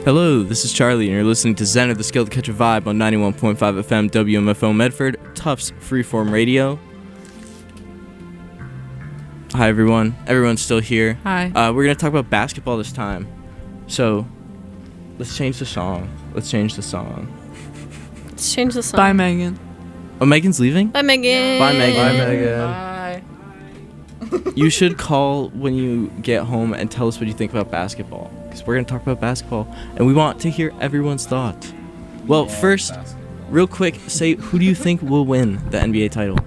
Hello, this is Charlie, and you're listening to Zen of the Skill to Catch a Vibe on 91.5 FM WMFO Medford, Tufts Freeform Radio. Hi, everyone. Everyone's still here. Hi. We're going to talk about basketball this time. So, let's change the song. Let's change the song. Let's change the song. Bye, Megan. Oh, Megan's leaving? Bye, Megan. Bye, Megan. Bye, Megan. Bye. You should call when you get home and tell us what you think about basketball, because we're going to talk about basketball, and we want to hear everyone's thoughts. Well, first, real quick, say, who do you think will win the NBA title?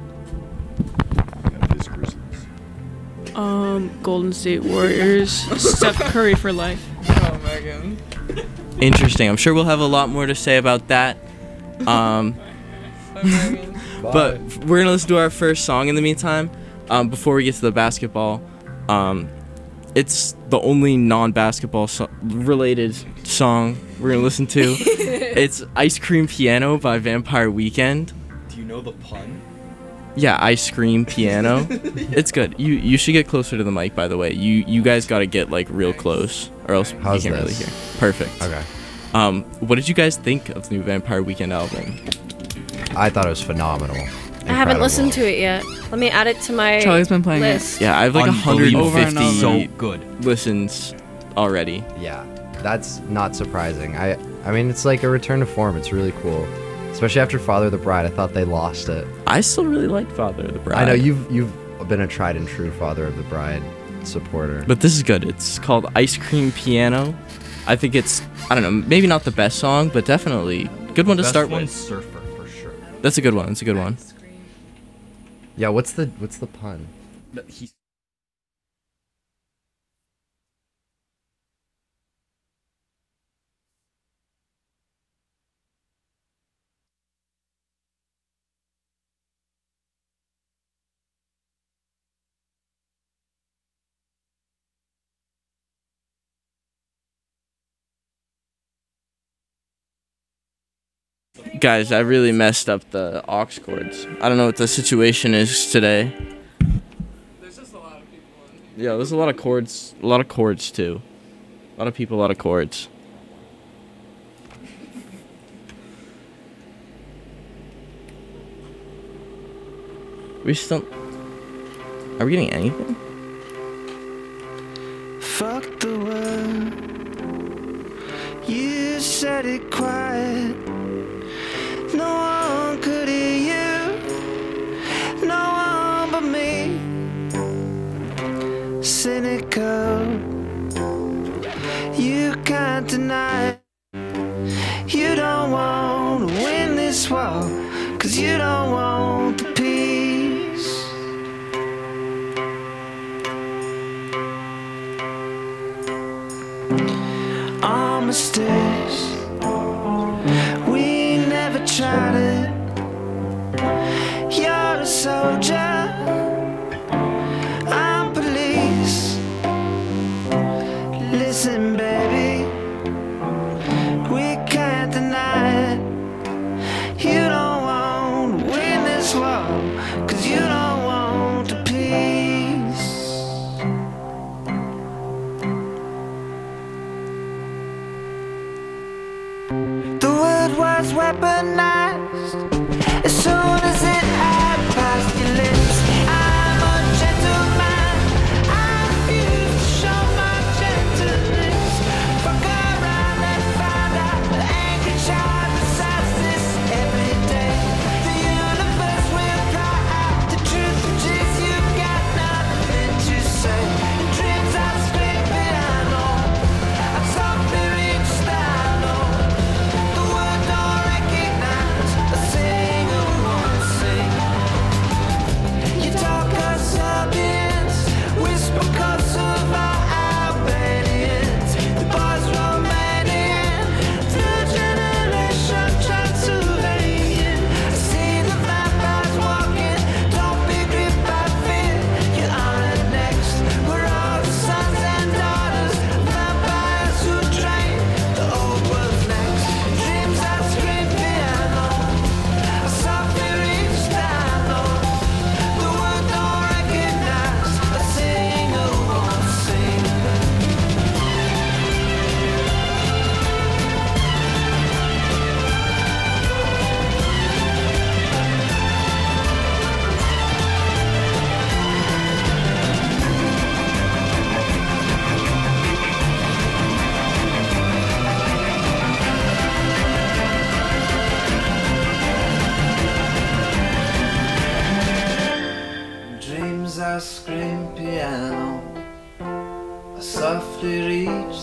Golden State Warriors. Steph Curry for life. Oh, Megan. Interesting. I'm sure we'll have a lot more to say about that. Bye, Megan. But we're going to listen to our first song in the meantime. Before we get to the basketball, it's the only non-basketball related song we're going to listen to. It's Ice Cream Piano by Vampire Weekend. Do you know the pun? Yeah, Ice Cream Piano. It's good. You should get closer to the mic, by the way. You guys got to get like real close, or else How's you can't this? really hear. Perfect. Okay. What did you guys think of the new Vampire Weekend album? I thought it was phenomenal. I haven't listened to it yet. Let me add it to my Charlie's been playing list. Yeah, I have like Unbelievable. 150 So good. listens already. Yeah, that's not surprising. I mean, it's like a return to form. It's really cool, especially after Father of the Bride. I thought they lost it. I still really like Father of the Bride. I know you've been a tried and true Father of the Bride supporter. But this is good. It's called Ice Cream Piano. I think it's, I don't know, maybe not the best song, but definitely good one to start with. Surfer for sure. That's a good one. That's a good one. Yeah, what's the pun? Guys, I really messed up the aux cords. I don't know what the situation is today. There's just a lot of people Yeah, there's a lot of chords. A lot of chords, too. A lot of people, a lot of chords. We still... Are we getting anything? Fuck the world. You said it quiet. No one could hear you. No one but me. Cynical. You can't deny it. You don't want to win this war, 'cause you don't want the peace. All mistakes, we never tried it. You're a soldier, I'm police. Listen, baby, we can't deny it. You don't want to win this war, 'cause you don't want the peace. The word was weaponized as soon as it had passed your lips. I'm a gentleman, I refuse to show my gentleness. Fuck around and find out the angry child decides this every day. The universe will cry out the truth, which is you've got nothing to say. The dreams I scream piano, I'm so very I know. The word don't recognize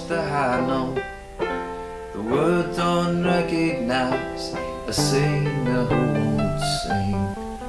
the high note. The words don't recognize a singer who won't sing.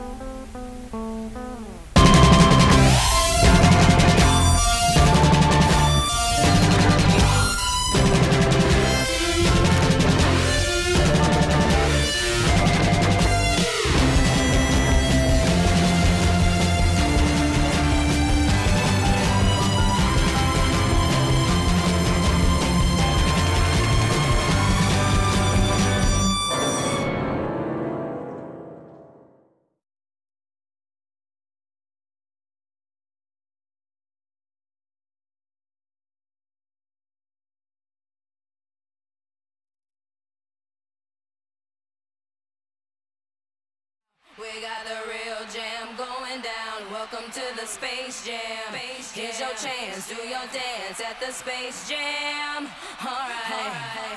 We got the real jam going down. Welcome to the Space Jam. Here's your chance, do your dance at the Space Jam. All right.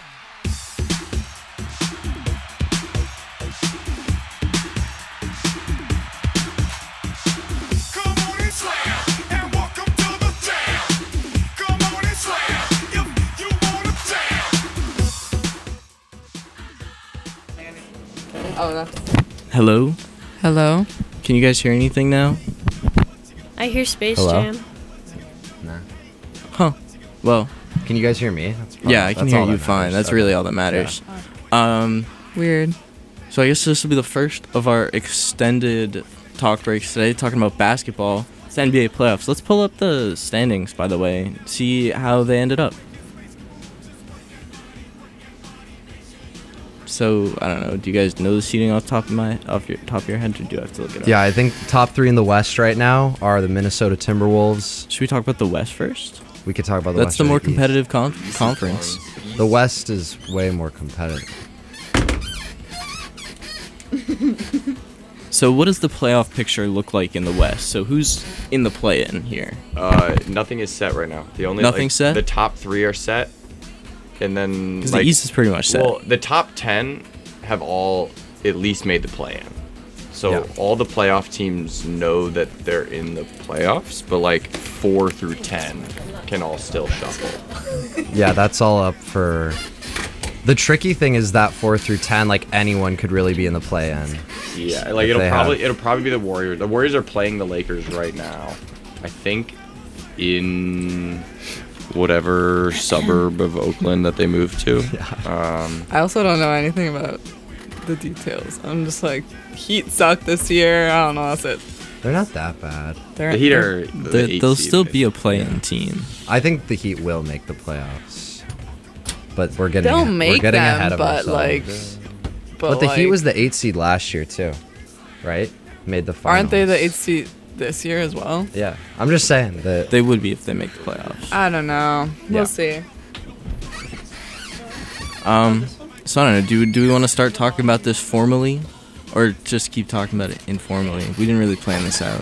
Oh, that's. Hello? Hello. Can you guys hear anything now? I hear Space Hello? Jam. Nah. Huh. Well, Can you guys hear me? yeah, I can that's hear all you that fine. matters. That's Okay. really all that matters. Weird. So I guess this will be the first of our extended talk breaks today, talking about basketball. It's the NBA playoffs. Let's pull up the standings, by the way, see how they ended up. So I don't know. Do you guys know the seeding off your top of your head, or do you have to look it up? Yeah, I think top 3 in the West right now are the Minnesota Timberwolves. Should we talk about the West first? We could talk about the That's West. the or more East. competitive conference. The West is way more competitive. So what does the playoff picture look like in the West? So who's in the play-in here? Nothing is set right now. The only Nothing's set? The top 3 are set, and then Because the East is pretty much set. Well, the top 10 have all at least made the play-in. So Yeah. all the playoff teams know that they're in the playoffs, but like 4 through 10 can all still shuffle. Yeah, that's all up for. The tricky thing is that 4 through 10, like anyone could really be in the play-in. Yeah, like If they it'll probably be the Warriors. The Warriors are playing the Lakers right now. I think in whatever suburb of Oakland that they moved to. I also don't know anything about the details. I'm just like, Heat suck this year. I don't know. That's it. They're not that bad. They're, The Heat are the eighth They'll seed, still be a basically. play-in team. I think the Heat will make the playoffs, but we're getting They'll we're make getting them, ahead of but ourselves. like, But the Heat like, was the 8th seed last year too, right? Made the finals. Aren't they the 8th seed this year as well? Yeah, I'm just saying that. They would be if they make the playoffs. I don't know. We'll Yeah. see. So I don't know. Do we want to start talking about this formally, or just keep talking about it informally? We didn't really plan this out.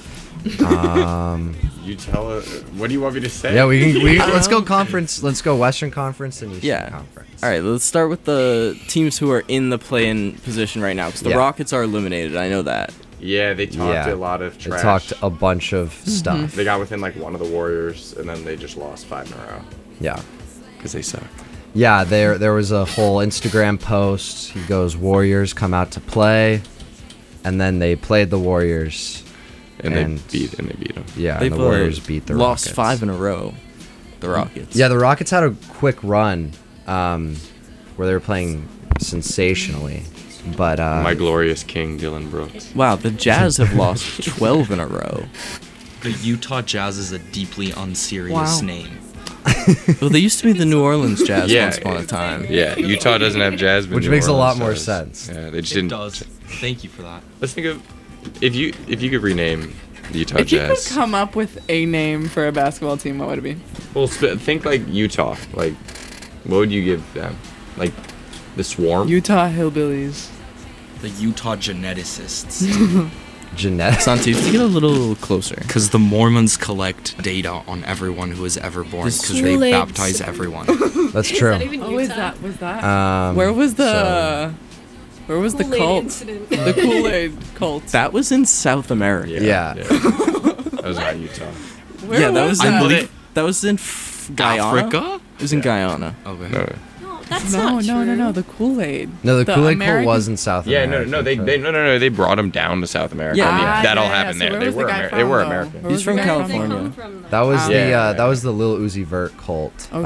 You tell her. What do you want me to say? Yeah, let's go conference. Let's go Western Conference and Eastern Yeah. Conference. All right, let's start with the teams who are in the play-in position right now, because the Yeah. Rockets are eliminated. I know that. Yeah, they talked Yeah. a lot of They trash. talked a bunch of stuff. They got within like one of the Warriors, and then they just lost 5 in a row Yeah. because they suck. Yeah, there was a whole Instagram post. He goes, "Warriors come out to play," and then they played the Warriors. And they beat them. Yeah, They've and the Warriors beat the lost Rockets. 5 in a row. The Rockets. Yeah, the Rockets had a quick run where they were playing sensationally, but My glorious king, Dylan Brooks. Wow, the Jazz have lost 12 in a row. The Utah Jazz is a deeply unserious Wow. name. Well, they used to be the New Orleans Jazz Yeah, once upon a time. Yeah, Utah doesn't have jazz, but which New makes a lot Orleans more does. sense. Yeah, they just It didn't. does. Thank you for that. Let's think of if you could rename the Utah If you could Jazz. come up with a name for a basketball team, what would it be? Well, think like Utah. Like, what would you give them? Like, the Swarm. Utah Hillbillies. The Utah geneticists. Jeanette. Santi, if you get a little closer. Because the Mormons collect data on everyone who is ever born This because they Kool-Aid baptize symbol. everyone. That's true. Oh, is that? Was that? Where Where was the cult? incident. The Kool-Aid cult. That was in South America. Yeah. That was not Utah. Where yeah, that was in I believe- that was in Guyana? Africa? It was in Guyana. Okay. No. No, that's No, not no, true. no. The Kool-Aid. No, the Kool-Aid cult American- was in South Yeah, America. no, they brought him down to South America. Yeah. I mean, Ah, that all yeah, happened so there. where They was the were guy They from, were though? American. Where He's was from the guy Where did they California. come from, though? That was Yeah. that was the Lil Uzi Vert cult. Okay.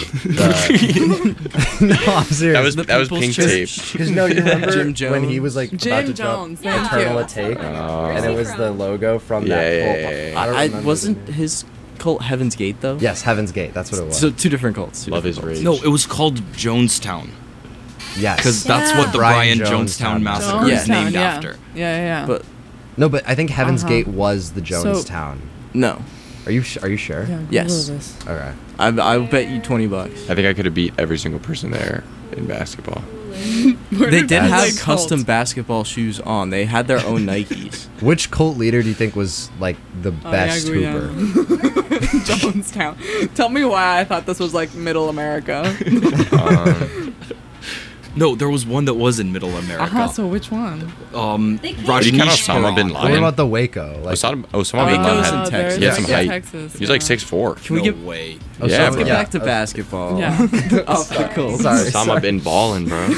No, I'm serious. That was People's Pink Church. Tape. Because no, you remember Jim when he Jones. was like Jim about to Jones, drop thank Eternal you. at Take, Oh. and it was the logo from Yeah, that yeah, cult. yeah, yeah. I don't I remember wasn't the- his cult Heaven's Gate though. Yes, Heaven's Gate. That's what it was. So two different cults. two Love different his cults. rage. No, it was called Jonestown. Yes. Because that's Yeah. what the Brian Brian Jonestown Jonestown massacre is Yeah. named yeah. after. Yeah. But no, but I think Heaven's Uh-huh. Gate was the Jonestown. no. Are you sure? Yeah, Yes. Google this. Okay. I'll bet you $20. I think I could have beat every single person there in basketball. Where They did that have like custom cult? basketball shoes on. They had their own Nikes. Which cult leader do you think was like the Oh, best yeah, hooper? Jonestown. Tell me why I thought this was like Middle America. No, there was one that was in Middle America. Uh-huh, so which one? They can't- Did you count Rajneesh Osama bin Parak. What Laden? about the Waco? Like, Osama bin Waco's Laden in Texas. there's He had some like height. Texas. He's like yeah. 6'4". Can we No get way. Oh, Yeah, sorry, let's get yeah. back to basketball? Yeah. Oh, cool. Sorry. Osama bin ballin', bro.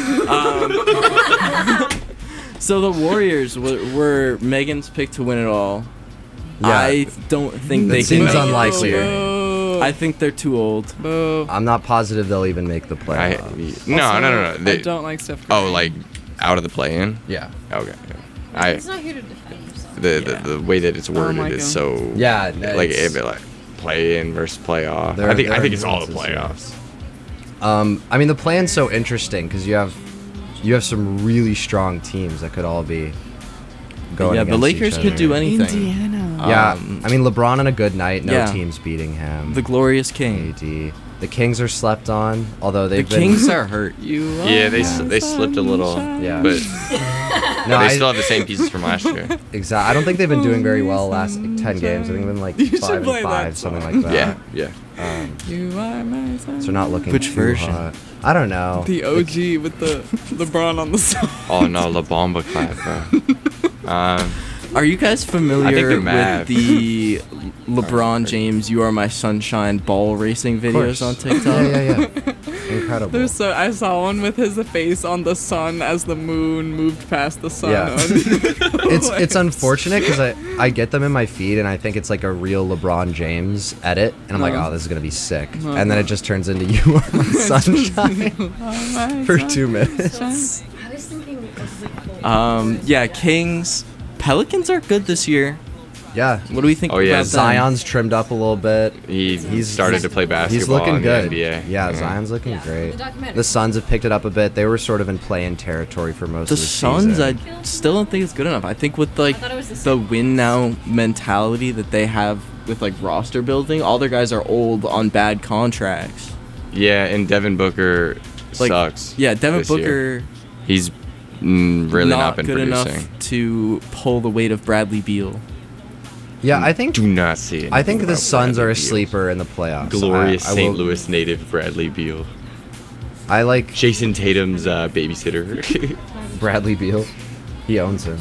So the Warriors were Megan's pick to win it all. Yeah. I don't think That they seems can. unlikely. Boo. I think they're too old. Boo. I'm not positive they'll even make the I, playoffs. no. I They, don't like Steph Curry. oh, like out of the play-in. Yeah. Okay. I He's not here to defend himself. the way that it's worded my is God. so Yeah. like it's- like play-in versus playoff. There- I think there are it's all the nuances, yeah. playoffs. I mean, the plan's so interesting because you have some really strong teams that could all be going. Yeah, the against Lakers each could other. do anything. Indiana. Yeah, Um, I mean LeBron on a good night, no yeah. teams beating him. The Glorious King. AD. The Kings are slept on, although The they've been. Kings are hurt. You Yeah, they are they slipped a little, Yeah. but No, they still have the same pieces from last year. I don't think they've been doing very well last 10 games. I think they've been like You should 5 play and that 5, something song. like that. Yeah. You are my sun. So they're not looking Which too version? hot. I don't know. The OG with the LeBron on the side. Oh no, La Bomba clap, bro. Are you guys I think familiar they're with mad. the LeBron James "You Are My Sunshine" ball racing videos course. on TikTok? Yeah. Incredible. There's so I saw one with his face on the sun as the moon moved past the sun. Yeah. It's unfortunate because I get them in my feed and I think it's like a real LeBron James edit and I'm like, Uh-huh. oh, this is gonna be sick. Uh-huh. And then it just turns into You Are My Sunshine for 2 minutes. I was thinking of Yeah, Kings. Pelicans are good this year. Yeah. What do we think Oh, yeah, about them? Zion's trimmed up a little bit. He's started to play basketball. He's looking in good. The NBA. Yeah, Zion's looking Yeah, great. the documentary. The Suns have picked it up a bit. They were sort of in play-in territory for most The of the Suns, season. I still don't think it's good enough. I think with like thought it was the the win now mentality that they have with like roster building, all their guys are old on bad contracts. Yeah, and Devin Booker Like, sucks. Yeah, Devin this year. Booker He's really not been good producing. enough to pull the weight of Bradley Beal. Yeah, I think Do not see it. I think the about Suns are Bradley a Beal. sleeper in the playoffs. Glorious I St. will- Louis native Bradley Beal. I like Jason Tatum's babysitter. Bradley Beal. He owns him.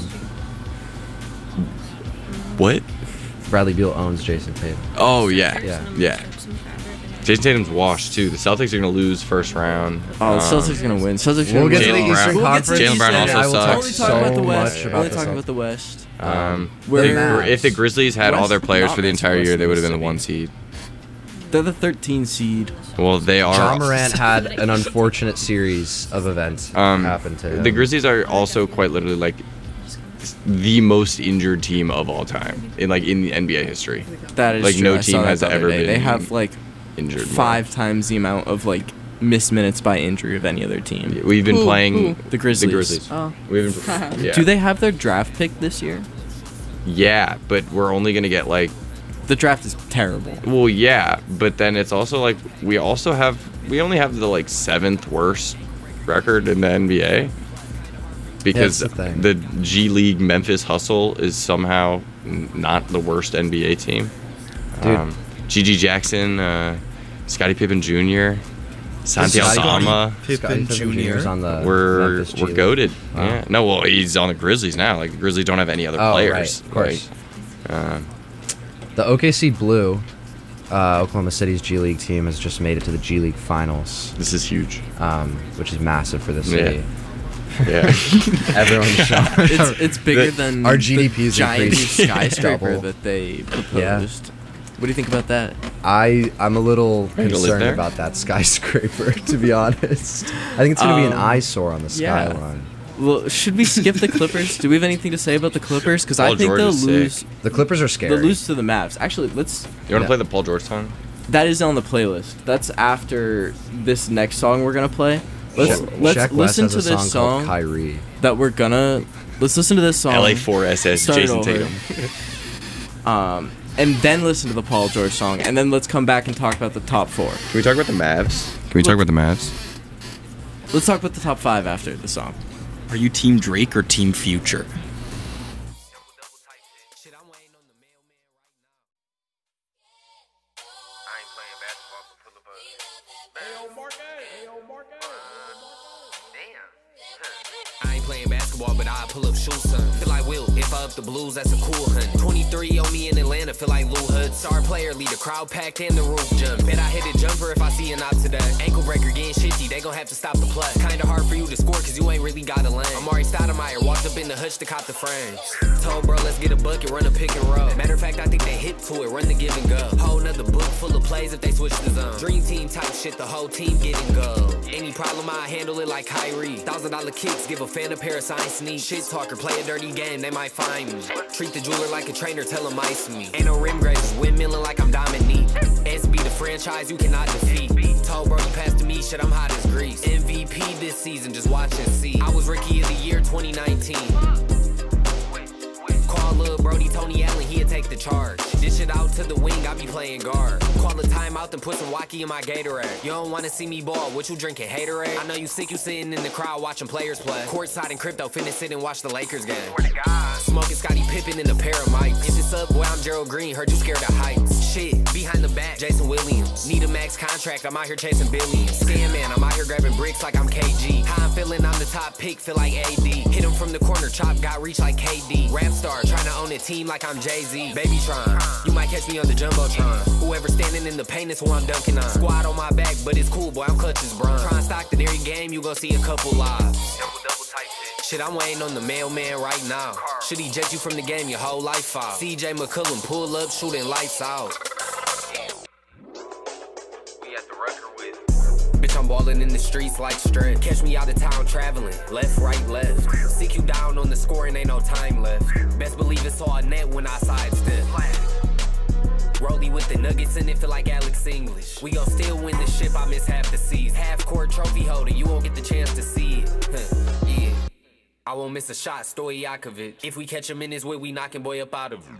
What? Bradley Beal owns Jason Tatum. Oh yeah. Yeah. Yeah. Jason Tatum's washed too. The Celtics are gonna lose first round. Oh, the Celtics are gonna win. Celtics are We'll gonna get to the win. Jaylen Eastern Brown. Conference. Jaylen Brown and also I will sucks. talk We're only talking about the so West. much We're about only the talking Celtics. about the West. If, if the Grizzlies had all their West- players not for the entire West year, they would have been the Mississippi. 1 seed. They're the 13 seed. Well, they are. John Morant had an unfortunate series of events happen to him. The Grizzlies are also quite literally like the most injured team of all time in the NBA history. That is Like, true. no I saw team that has the other ever day. They been have like Injured. more. 5 times the amount of like missed minutes by injury of any other team. We've been Who? playing Who? The Grizzlies. The Grizzlies. Oh. We've been, yeah. Do they have their draft pick this year? Yeah, but we're only gonna get like. The draft is terrible. Well, yeah, but then it's also like we only have the like 7th worst record in the NBA because that's the thing. the G League Memphis Hustle is somehow not the worst NBA team. Dude. Gigi Jackson, Scottie Pippen Jr., Santi Scottie Aldama. Pippen Jr.'s Jr. on the We're Memphis G we're League. goaded. Wow. Yeah. No, well, he's on the Grizzlies now. Like the Grizzlies don't have any other Oh, players. right, of course. Like, The OKC Blue Oklahoma City's G League team has just made it to the G League finals, This is huge. which is massive for the city. Yeah. Everyone's shocked. It's bigger than our the GDP's giant increased skyscraper double. that they proposed. What do you think about that? I'm a little you gonna live concerned there? about that skyscraper, to be honest. I think it's going to be an eyesore on the yeah. skyline. Well, should we skip the Clippers? Do we have anything to say about the Clippers? Because I Paul think George they'll is lose. sick. The Clippers are scary. They'll lose to the Mavs. Actually, let's. You want to Yeah. play the Paul George song? That is on the playlist. That's after this next song we're gonna play. Let's Shaq West listen has to a this called song Kyrie. that we're gonna. Let's listen to this song. LA4SS, Start Jason over. Tatum. And then listen to the Paul George song, and then let's come back and talk about the top 4. Can we talk about the Mavs? Can we talk about the Mavs? Let's talk about the top 5 after the song. Are you Team Drake or Team Future? I ain't playing basketball, but I pull up shoes, son. Feel like Will, if I up the blues, that's a cool hunt. 23 on me in Atlanta, feel like Lou Hood. Star player, lead a crowd packed and the roof jump. Bet I hit a jumper if I see an op today. Ankle breaker getting shifty, they gon' have to stop the play. Kinda hard for you to score, cause you ain't really got a lane. Amari Stoudemire walked up in the hutch to cop the frames. Told bro, let's get a bucket, run a pick and roll. Matter of fact, I think they hit to it, run the give and go. Whole nother book full of plays if they switch the zone. Dream team type shit, the whole team getting go. Any problem, I handle it like Kyrie. $1,000 kicks, give a fan a pair of sign sneaks. Shit talker, play a dirty game, they might find me. Treat the jeweler like a trainer, tell him ice me. Ain't no rim grazes, windmilling like I'm Dominique. SB the franchise you cannot defeat. Told bro, you passed to me, shit, I'm hot as grease. MVP this season, just watch and see. I was Rookie of the Year 2019. Call Lil Brody, Tony Allen, he'll take the charge. Dish it out to the wing, I be playing guard. Call a timeout, then put some Wacky in my Gatorade. You don't wanna see me ball, what you drinking, haterade? I know you sick, you sitting in the crowd watching players play. Courtside in crypto, finna sit and watch the Lakers game. Smoking Scottie Pippen in a pair of mics. If it's up, boy, I'm Gerald Green, heard you scared of heights. Shit, behind the back, Jason Williams. Need a max contract, I'm out here chasing billions. Scam man, I'm out here grabbing bricks like I'm KG. How I'm feeling, I'm the top pick, feel like AD. Hit him from the corner, chop, got reach like KD. Rap star, trying to own a team like I'm Jay-Z. Baby Tron, you might catch me on the Jumbotron. Whoever standing in the paint is who I'm dunking on. Squad on my back, but it's cool, boy, I'm clutch as bronze. Trying Stockton every game, you gon' see a couple lives. Double type shit, I'm waiting on the mailman right now. Should he jet you from the game your whole life out? CJ McCullum, pull up, shooting lights out. Bitch, I'm ballin' in the streets like Stretch. Catch me out of town traveling, left, right, left. CQ down on the score and ain't no time left. Best believe it's all net when I sidestep. Rollie with the Nuggets and it feel like Alex English. We gon' still win the ship, I miss half the seas. Half-court trophy holder, you won't get the chance to see it. Yeah. I won't miss a shot, Stojakovic. If we catch him in his way, we knockin' boy up out of him.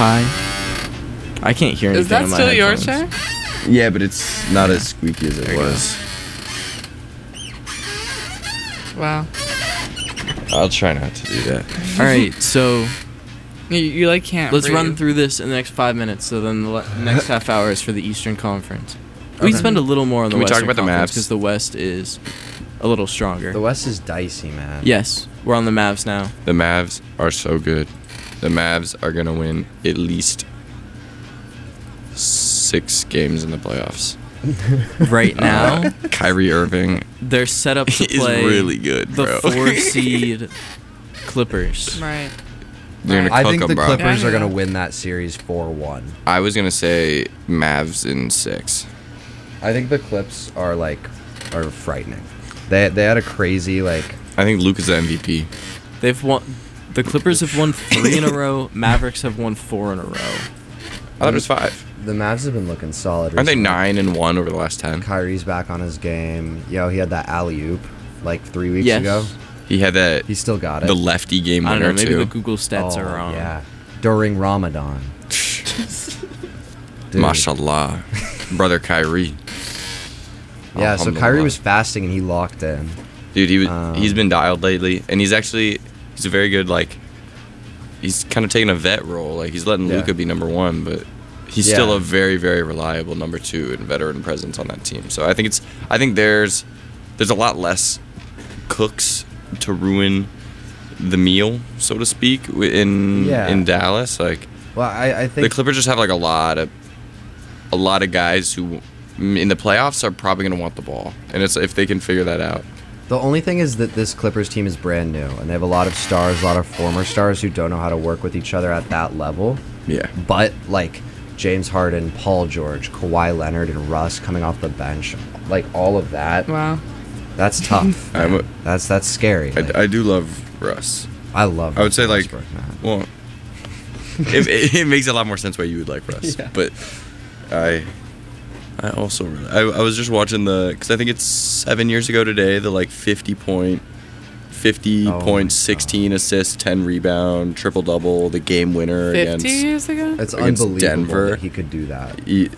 high. I can't hear anything. Is that in my still your headphones. chair? Yeah, but it's not as squeaky as it was. Wow. I'll try not to do that. All right, so You like can't. let's run breathe. through this in the next 5 minutes. So then the next half hour is for the Eastern Conference. We spend a little more on the Can we talk Western about the Conference Mavs? because the West is a little stronger. The West is dicey, man. Yes, we're on the Mavs now. The Mavs are so good. The Mavs are going to win at least 6 games in the playoffs. Right now, Kyrie Irving they're set up to is play really good, the bro. 4 seed Clippers. Right. They're going to I cook think them, the bro. Clippers Yeah, are going yeah. to win that series 4-1. I was going to say Mavs in 6. I think the Clips are frightening. They had a crazy like. I think Luke is the MVP. They've won. The Clippers have won 3 in a row. Mavericks have won 4 in a row. I thought it was 5. The Mavs have been looking solid. Aren't they recently. 9-1 over the last 10? Kyrie's back on his game. Yo, he had that alley oop like 3 weeks Yes. ago. He had that He still got it. the lefty game I don't know. winner Maybe too. the Google stats Oh, are wrong. Yeah, during Ramadan. Dude. Mashallah, brother Kyrie. Yeah, so Kyrie Alhamdulillah. was fasting and he locked in. Dude, he's been dialed lately, and he's a very good he's kind of taking a vet role. Like he's letting Yeah. Luka be number 1, but he's Yeah. still a very, very reliable number 2 and veteran presence on that team. So I think there's a lot less cooks to ruin the meal, so to speak, in Dallas. Like Well, I the think Clippers just have like a lot of guys who in the playoffs are probably going to want the ball, and it's if they can figure that out. the only thing is that this Clippers team is brand new and they have a lot of stars, a lot of former stars who don't know how to work with each other at that level. Yeah. But like James Harden, Paul George, Kawhi Leonard, and Russ coming off the bench, like all of that, Wow. that's tough. That's scary. Like, I do love Russ. I love. I would say like, Westbrook, man. well, it makes a lot more sense why you would like Russ, but I also really, I was just watching because I think it's 7 years ago today, the like 50 point, Oh my 16 assists, 10 rebound, triple double, the game winner 50 against years ago? It's against unbelievable Denver. that he could do that.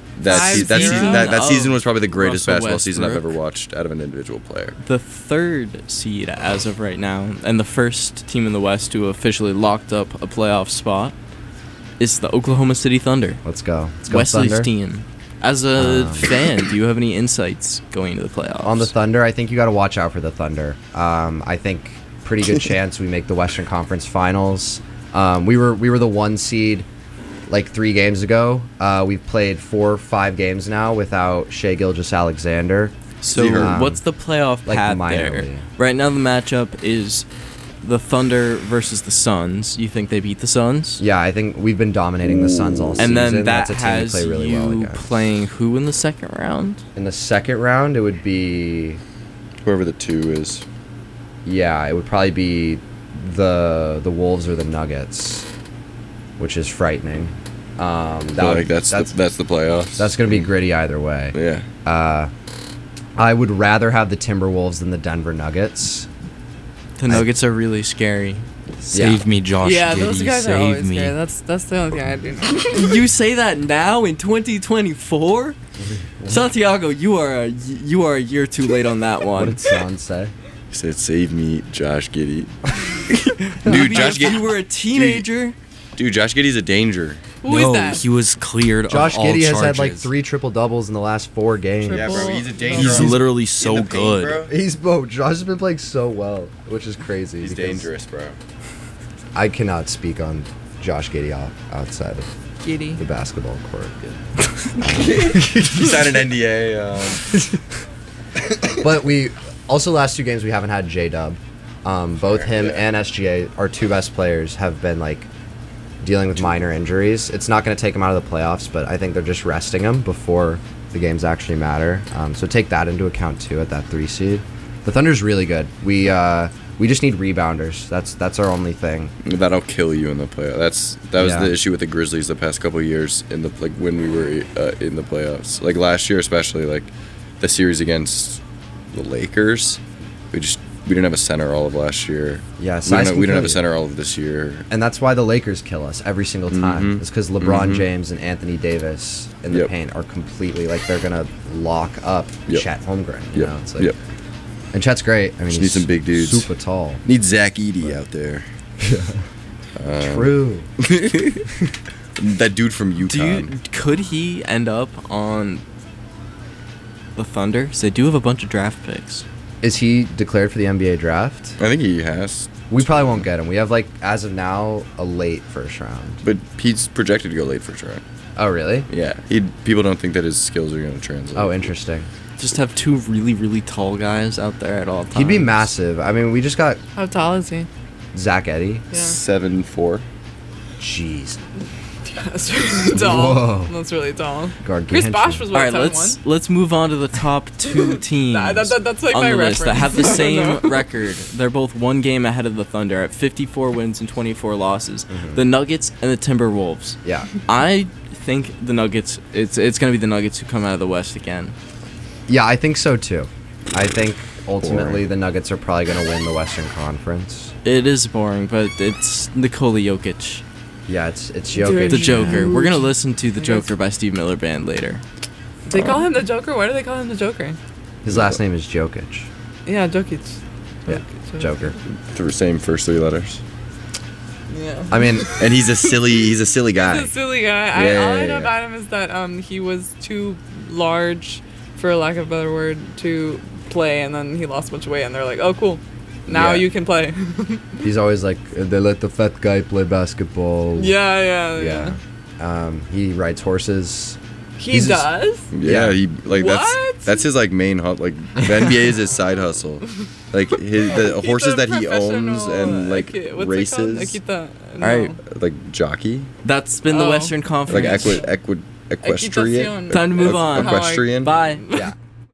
That season was probably the greatest Russell basketball season I've Westbrook. ever watched out of an individual player. The 3rd seed as of right now, and the first team in the West to officially locked up a playoff spot, is the Oklahoma City Thunder. Let's go. Let's go Wesley's Thunder. team. As a fan, do you have any insights going into the playoffs? On the Thunder, I think you got to watch out for the Thunder. I think pretty good chance we make the Western Conference Finals. We were the 1 seed like 3 games ago. We've played 4 or 5 games now without Shea Gilgeous-Alexander. So what's the playoff like path minorly. there? Right now the matchup is the Thunder versus the Suns. You think they beat the Suns? Yeah, I think we've been dominating the Suns all season. And then that That's a team has we play really well you against. playing who in the second round? In the second round, it would be Whoever the 2 is. it would probably be the Wolves or the Nuggets, which is frightening. That's the playoffs. That's gonna be gritty either way. Yeah. I would rather have the Timberwolves than the Denver Nuggets. The Nuggets are really scary. Save me, Josh. Yeah, Giddey, those guys are save always me. scary. That's the only thing I do know. You say that now in 2024? Santiago, you are a year too late on that What one. did Son say? He said, "Save me, Josh Giddey." Dude, Josh if you Giddey. were a teenager, Dude, Josh Giddey's a danger. Who is that? He was cleared Josh of all Giddey has charges. had like 3 triple doubles in the last 4 games. Triple- Yeah, bro, he's a danger. He's literally so good. Josh has been playing so well, which is crazy. He's because dangerous, bro. I cannot speak on Josh Giddey outside of Giddy. the basketball court. He signed an NDA. But we also last 2 games we haven't had J-Dub. Both him and SGA, our 2 best players, have been like dealing with minor injuries. It's not going to take him out of the playoffs, but I think they're just resting him before the games actually matter. So take that into account too at that 3 seed. The Thunder's really good. We just need rebounders. That's our only thing. That'll kill you in the playoffs. That was Yeah. the issue with the Grizzlies the past couple of years when we were in the playoffs. Like last year, especially like the series against the Lakers, we just We didn't have a center all of last year. Yeah, we size didn't have can a center all of this year. And that's why the Lakers kill us every single time. Mhm. It's because LeBron Mhm. James and Anthony Davis in the Yep. paint are completely like they're gonna lock up Yep. Chet Holmgren. You Yep. know, it's like, Yep. and Chet's great. I mean, Just he's need some big dudes. super tall. Need Zach Edey out there. True. That dude from UConn. Could he end up on the Thunder? So they do have a bunch of draft picks. Is he declared for the NBA draft? I think he has. We probably won't get him. We have like as of now a late first round. But he's projected to go late first round. Oh really? Yeah. People don't think that his skills are going to translate. Oh, interesting. Just have two really, really tall guys out there at all times. He'd be massive. I mean, we just got How tall is he? Zach Edey. Yeah. 7'4". Jeez. That's really tall. Whoa. That's really tall. Gargantuan. Chris Bosh was All what, right, 7'1"? let's move on to the top two teams That's like on my the list that reference. have the I same don't know. record. They're both one game ahead of the Thunder at 54 wins and 24 losses. The Nuggets and the Timberwolves. Yeah. I think the Nuggets. It's going to be the Nuggets who come out of the West again. Yeah, I think so too. I think ultimately Boring. the Nuggets are probably going to win the Western Conference. It is boring, but it's Nikola Jokic, Yeah, it's Jokic. the Joker. We're gonna listen to the Joker by Steve Miller Band later. They call him the Joker? Why do they call him the Joker? His last name is Jokic. Yeah, Jokic. Yeah, Joker. The same first three letters. Yeah. I mean, And he's a silly He's a guy. silly guy. Yeah, All I yeah, know yeah. about him is that he was too large, for lack of a better word, to play, and then he lost a bunch of weight, and they're like, oh, cool. Now Yeah. you can play. he's always like, they let the fat guy play basketball. yeah. He rides horses. He He's just- does? Yeah, he like What? that's his like main like the NBA is his side hustle. Like the He's horses a that he owns professional, and like what's races. it called? All right, Like jockey, that's been the Oh. Western like Conference. equestrian. Time to move on. Equestrian. Bye. Yeah.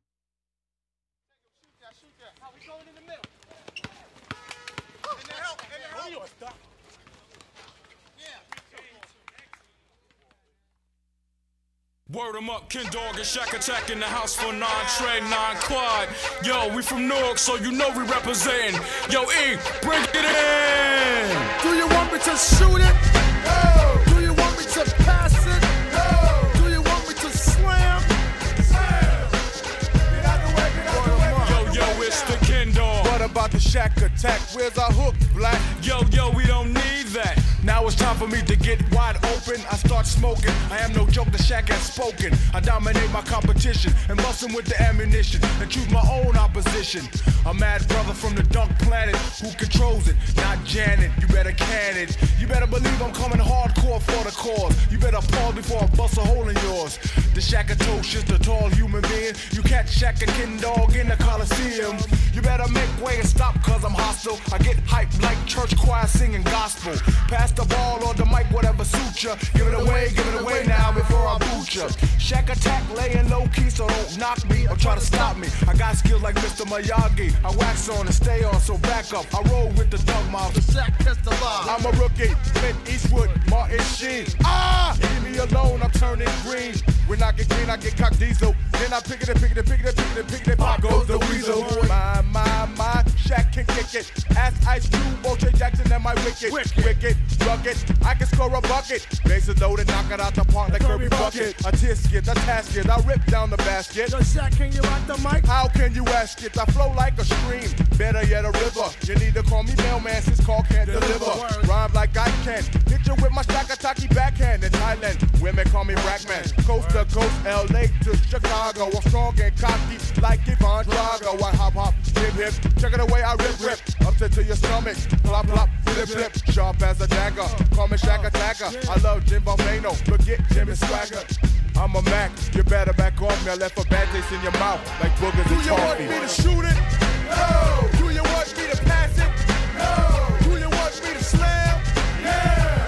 Word 'em up, Ken Dog and Shack Attack in the house for 9 Trey, 9 Quad. Yo, we from Newark, so you know we representing. Yo, E, bring it in. Do you want me to shoot it? No. Do you want me to pass it? No. Do you want me to slam? Slam. Get out the way, get out the way. Yo, it's the Ken Dog. What about the Shack Attack? Where's our hook, Black? Yo, we don't need that. Now it's time for me to get wide open. I start smoking. I am no joke, the Shack has spoken. I dominate my competition and bust 'em with the ammunition and choose my own opposition. A mad brother from the dunk planet who controls it, not Janet. You better can it. You better believe I'm coming hardcore for the cause. You better pause before I bust a hole in yours. The Shackatocious, the tall human being. You catch Shack and Ken Dog in the Coliseum. You better make way and stop, cause I'm hostile. I get hyped like church choir singing gospel. Pass the ball or the mic, whatever suit ya. Give it away now before I boot ya. Shack Attack laying low key, so don't knock me or try to stop me. I got skills like Mr. Miyagi. I wax on and stay on, so back up. I roll with the dog mouth. The Shack test the line. I'm a rookie, Clint Eastwood, Martin Sheen. Leave me alone, I'm turning green. When I get green, I get cock diesel. Then I pick it, pop goes the weasel. My, Shack can kick it. Ask Ice Cube, O.J. Jackson, and my wicked, rugged. I can score a bucket. Bases loaded, knock it out the park like Kirby Bucket. A tisket, a tasket, I rip down the basket. Yo, Shack, can you rock the mic? How can you ask it? I flow like a stream, better yet a river. You need to call me mailman since call can't deliver. Rhyme like I can. Hit you with my Shackataki backhand in Thailand. Women call me Rackman. Coast to coast, LA to Chicago. I'm strong and cocky like Yvonne Drago. I hop, hip, check it away, I rip. Upset to your stomach, plop, flip, sharp as a dagger. Call me Shack Attacker. I love Jim Volcano, forget Jim and Swagger. I'm a Mac, you better back off me. I left a bad taste in your mouth like boogers and toffee. Do you want me to shoot it? No. Do you want me to pass it? No. Do you want me to slam? Yeah.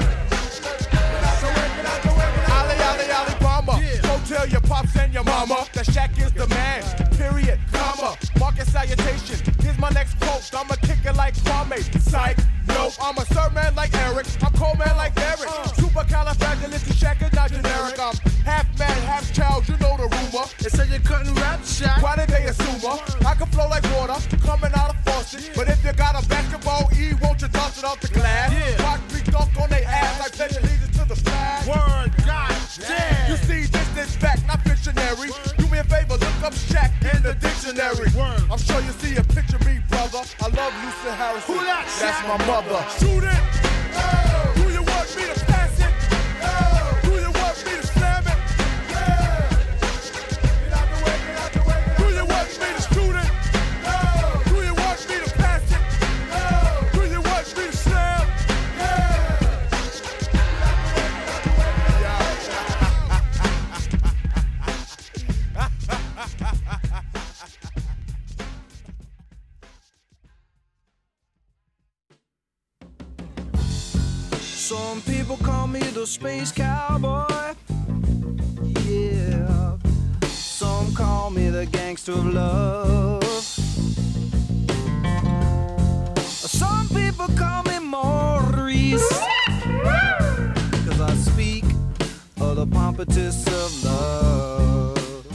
Get out the way. Ali, Bomber. Yeah. Go tell your pops and your mama that Shack is the man. Period, comma, market salutation. Here's my next quote. I'ma kick it like Kwame. Psych. Nope, I'm a sir man like Eric. I'm cold man like Derek. Supercalifragilistic Shack is not generic. I'm half man, half child. You know the rumor. They say you couldn't rap Shack. Why did they assume her? I can flow like water coming out of faucet. plastic. But if you got a basketball E, won't you toss it off the glass? Watch me dunk on they ass, I pledge allegiance to the flag. Word, God damn. You see, this is fact, not fictionary. Do me a favor, look up Shaq in the dictionary. I'm sure you see a picture of me, brother. I love Lucy Harrison. Who that? That's my mother. Shoot it. Oh. Do you want me to pass it? Oh. Do you want me to slam it? Yeah. Get out the way, get out the way. Do you want me to shoot it? Oh. Do you want me to pass it? Oh. Do you want me to slam? Yeah. Some people call me the space cowboy. Yeah. Some call me the gangster of love. Some people call me Maurice, 'cause I speak of the pompatus of love.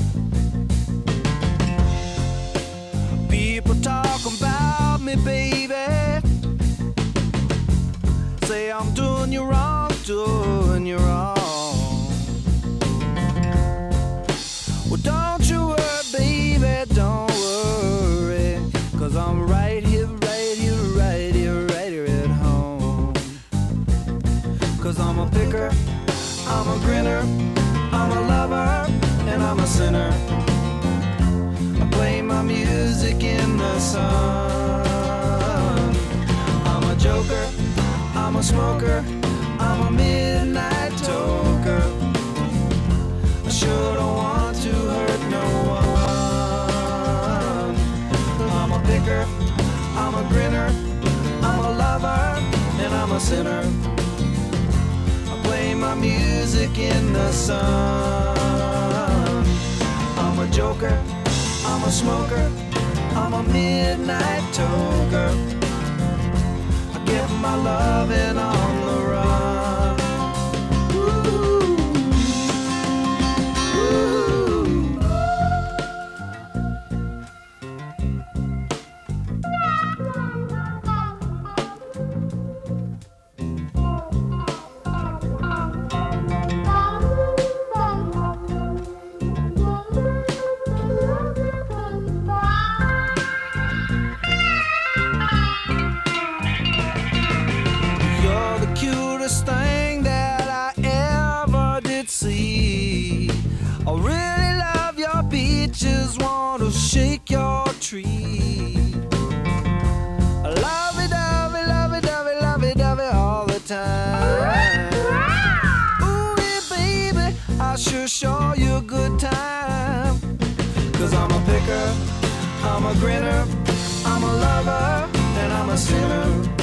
People talk about me, baby. Say I'm doing you wrong, doing you wrong. Well, don't you worry, baby, don't worry, 'cause I'm right here, right here, right here, right here at home. 'Cause I'm a picker, I'm a grinner, I'm a lover, and I'm a sinner. I play my music in the sun. I'm a joker, I'm a smoker, I'm a midnight toker. I sure don't want to hurt no one. I'm a picker, I'm a grinner, I'm a lover, and I'm a sinner. I play my music in the sun. I'm a joker, I'm a smoker, I'm a midnight toker. Get my loving on the run. Ooh. Ooh. Thing that I ever did see. I really love your beaches, want to shake your tree. I lovey-dovey, lovey-dovey, lovey-dovey all the time. Ooh, yeah, baby, I sure show you a good time. 'Cause I'm a picker, I'm a grinner, I'm a lover, and I'm a sinner.